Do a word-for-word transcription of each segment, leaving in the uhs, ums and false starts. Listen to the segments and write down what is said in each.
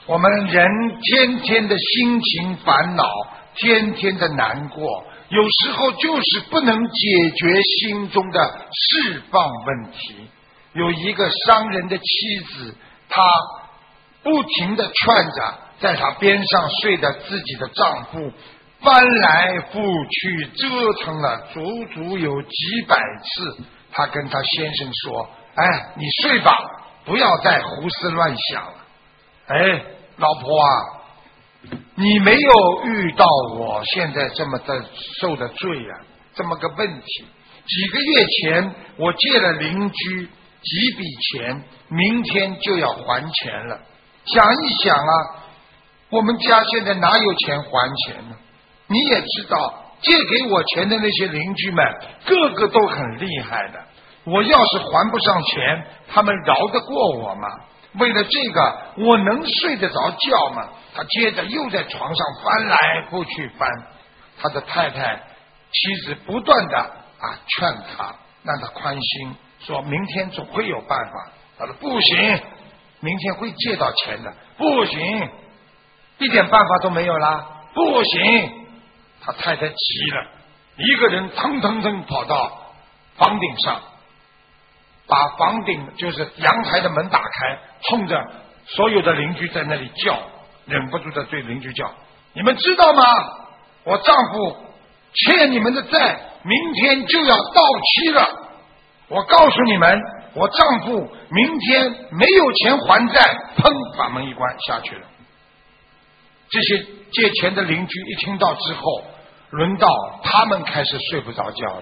我们人天天的心情烦恼，天天的难过，有时候就是不能解决心中的释放问题。有一个商人的妻子，她不停地劝着在她边上睡的自己的丈夫，翻来覆去折腾了足足有几百次。她跟她先生说：哎，你睡吧，不要再胡思乱想了。哎，老婆啊，你没有遇到我现在这么的受的罪啊，这么个问题。几个月前我借了邻居几笔钱，明天就要还钱了。想一想啊，我们家现在哪有钱还钱呢？你也知道，借给我钱的那些邻居们个个都很厉害的，我要是还不上钱，他们饶得过我吗？为了这个，我能睡得着觉吗？他接着又在床上翻来覆去翻，他的太太妻子不断的啊劝他，让他宽心，说明天总会有办法。他说不行，明天会借到钱的，不行，一点办法都没有啦，不行。他太太急了，一个人腾腾腾跑到房顶上，把房顶就是阳台的门打开，冲着所有的邻居在那里叫，忍不住的对邻居叫：你们知道吗？我丈夫欠你们的债明天就要到期了，我告诉你们，我丈夫明天没有钱还债。砰，把门一关下去了。这些借钱的邻居一听到之后，轮到他们开始睡不着觉了。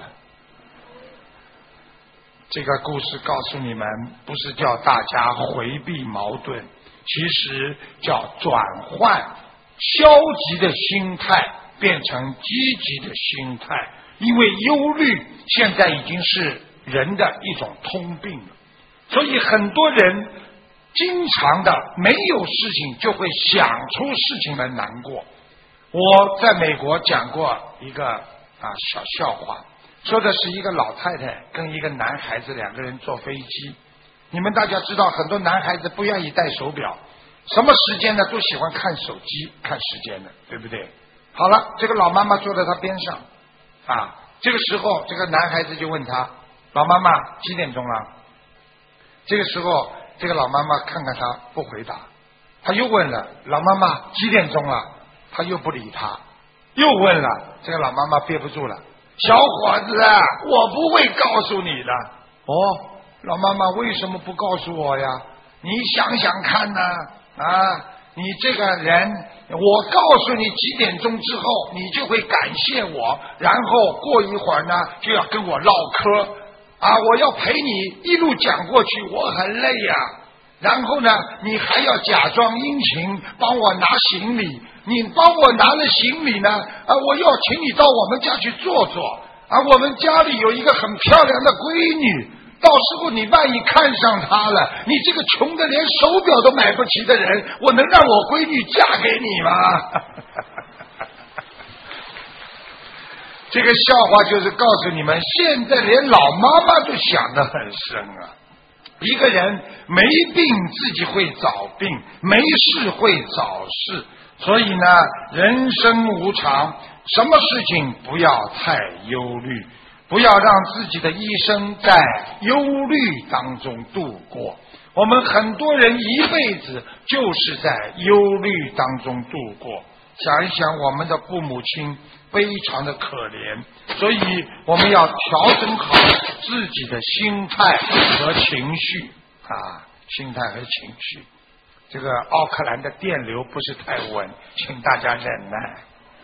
这个故事告诉你们，不是叫大家回避矛盾，其实叫转换消极的心态变成积极的心态。因为忧虑现在已经是人的一种通病了，所以很多人经常的没有事情就会想出事情来难过。我在美国讲过一个啊小笑话，说的是一个老太太跟一个男孩子两个人坐飞机。你们大家知道，很多男孩子不愿意戴手表，什么时间呢都喜欢看手机看时间的，对不对？好了，这个老妈妈坐在他边上啊，这个时候这个男孩子就问他：老妈妈几点钟了？这个时候这个老妈妈看看他不回答，他又问了：老妈妈几点钟了？他又不理他，又问了，这个老妈妈憋不住了：小伙子啊，我不会告诉你的。哦，老妈妈为什么不告诉我呀？你想想看呢，啊，你这个人，我告诉你几点钟之后，你就会感谢我，然后过一会儿呢就要跟我唠嗑啊，我要陪你一路讲过去，我很累呀、啊。然后呢，你还要假装殷勤帮我拿行李，你帮我拿了行李呢，啊，我要请你到我们家去坐坐啊，我们家里有一个很漂亮的闺女，到时候你万一看上她了，你这个穷的连手表都买不起的人，我能让我闺女嫁给你吗？这个笑话就是告诉你们，现在连老妈妈都想得很深啊。一个人没病自己会找病，没事会找事，所以呢，人生无常，什么事情不要太忧虑，不要让自己的一生在忧虑当中度过。我们很多人一辈子就是在忧虑当中度过。想一想，我们的父母亲非常的可怜，所以我们要调整好自己的心态和情绪啊，心态和情绪。这个奥克兰的电流不是太稳，请大家忍耐。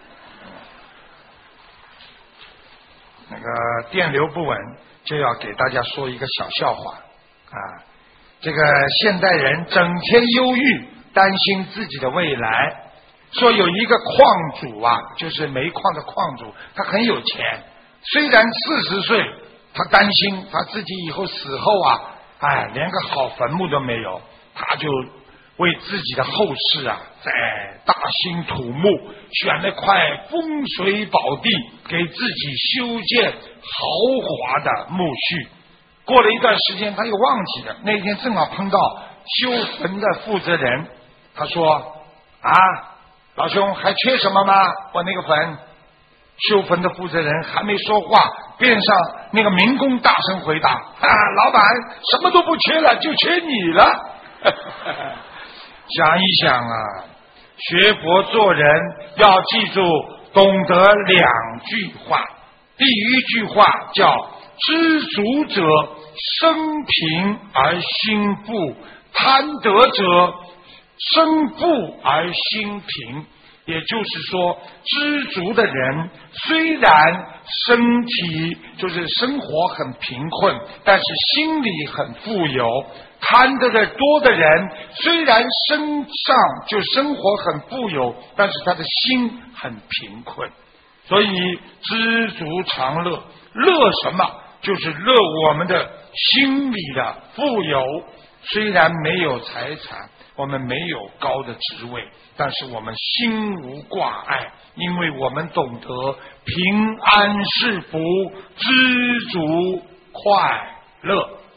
那个电流不稳，就要给大家说一个小笑话啊。这个现代人整天忧郁，担心自己的未来。说有一个矿主啊，就是煤矿的矿主，他很有钱，虽然四十岁，他担心他自己以后死后啊，哎，连个好坟墓都没有，他就为自己的后事啊，在大兴土木，选了块风水宝地，给自己修建豪华的墓序。过了一段时间，他又忘记了，那天正好碰到修坟的负责人。 他说啊，老兄还缺什么吗？我那个坟。修坟的负责人还没说话，边上那个民工大声回答：啊，老板什么都不缺了，就缺你了。想一想啊，学佛做人要记住，懂得两句话。第一句话叫知足者生贫而心富，贪得者生富而心贫。也就是说，知足的人虽然身体就是生活很贫困，但是心里很富有；贪得的多的人虽然身上就生活很富有，但是他的心很贫困。所以知足常乐，乐什么？就是乐我们的心里的富有。虽然没有财产，我们没有高的职位，但是我们心无挂碍，因为我们懂得平安是福，知足快乐。